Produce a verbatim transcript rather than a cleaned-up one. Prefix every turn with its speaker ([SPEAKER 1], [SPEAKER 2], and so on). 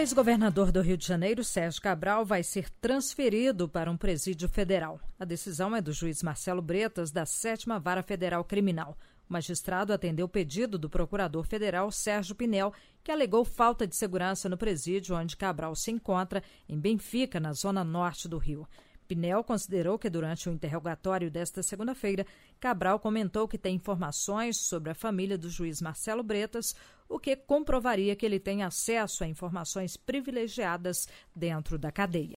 [SPEAKER 1] O ex-governador do Rio de Janeiro, Sérgio Cabral, vai ser transferido para um presídio federal. A decisão é do juiz Marcelo Bretas, da sétima Vara Federal Criminal. O magistrado atendeu o pedido do procurador federal Sérgio Pinel, que alegou falta de segurança no presídio onde Cabral se encontra, em Benfica, na zona norte do Rio. Pinel considerou que durante o interrogatório desta segunda-feira, Cabral comentou que tem informações sobre a família do juiz Marcelo Bretas, o que comprovaria que ele tem acesso a informações privilegiadas dentro da cadeia.